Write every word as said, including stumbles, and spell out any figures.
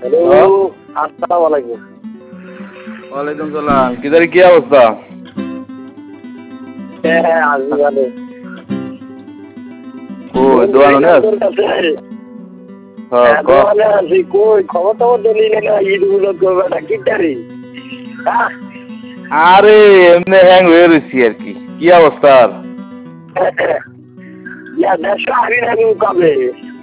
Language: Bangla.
হ্যালো, আসসালামু আলাইকুম। ওয়ালাইকুম সালাম। কিদারি কি অবস্থা? হ্যাঁ হ্যাঁ আসবি ভালো। কই দোয়ানো নেই? হ্যাঁ ক। দোয়ানে আছি, কই খবর টবর তো নিলে না, ঈদ গুলো করবে না কি তারি? আরে এমনি হ্যাং হয়ে রয়েছি আর কি। কি অবস্থা? দেড়শো আবি না কবে?